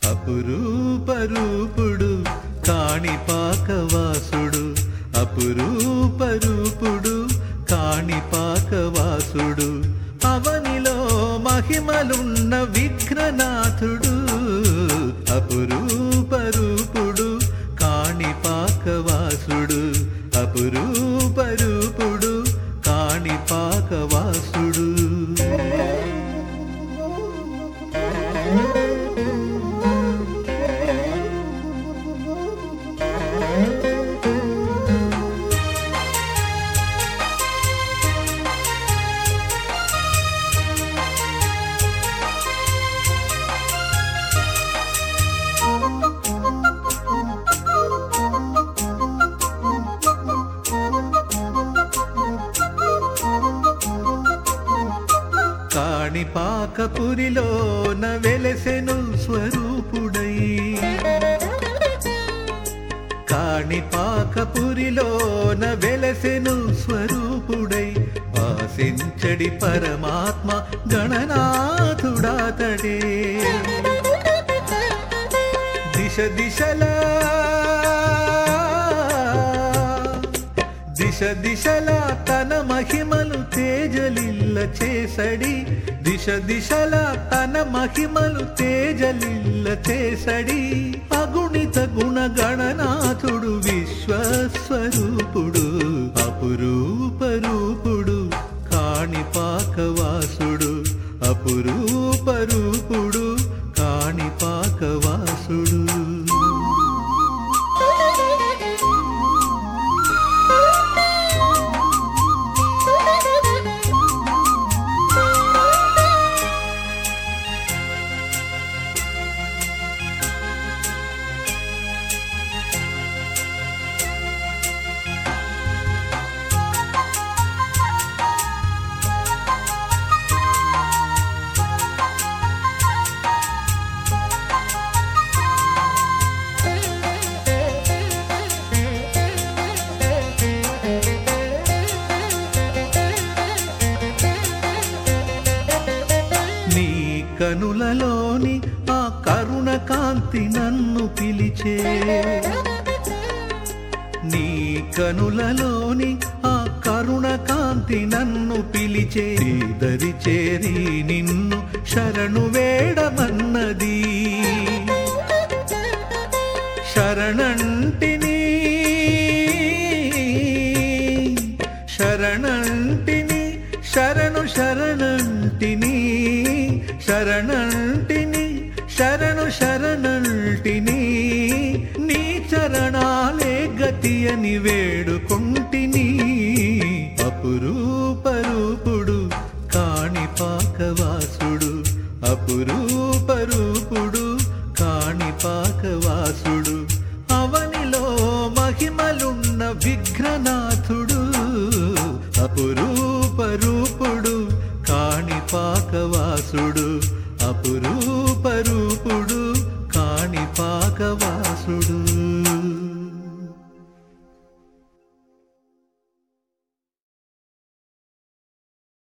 అపురూపరూపుడు కాణిపాకవాసుడు, అపురూపరూపుడు కాణిపాకవాసుడు, అవనిలో మహిమలున్న విఘ్ననాథుడు, అపురూపరూపుడు కాణిపాకవాసుడు, అపురూపరూపుడు కాణిపాకవాసుడు. కాణిపాకపురిలోన వెలసెను స్వరూపుడై, కాణిపాకపురిలోన వెలసెను స్వరూపుడై, వాసించడి పరమాత్మ గణనాథుడాతడే. దిశ దిశలా దిశ దిశలా తన మహిమలు తేజలిల్ల చేసడి, దిశ దిశలా తన మహిమలు తేజలిల్ల చేసడి, అగుణిత గుణగణనాథుడు విశ్వస్వరూపుడు, అపురూపరూపుడు కాణిపాకవాసుడు, అపురూపరూపుడు కాణిపాకవాసుడు. కనులలోని ఆ కరుణ కాంతి నన్ను పిలిచే, నీ కనులలోని ఆ కరుణ కాంతి నన్ను పిలిచే, దరి చేరి నిన్ను శరణు వేడమన్నది, శరణంటిని శరణంటిని శరణు శరణంటిని శరణంటిని శరణు శరణంటిని, నీ చరణాలే గతి అని వేడుకొంటిని, అపురూపరూపుడు కాణిపాకవాసుడు, అపురూపరూపుడు కాణిపాకవాసుడు, అవనిలో మహిమలున్న విఘ్ననాథుడు, అపురూపరూపుడు కాణిపాకవాసుడు, అపురూపరూపుడు కాణిపాకవాసుడు.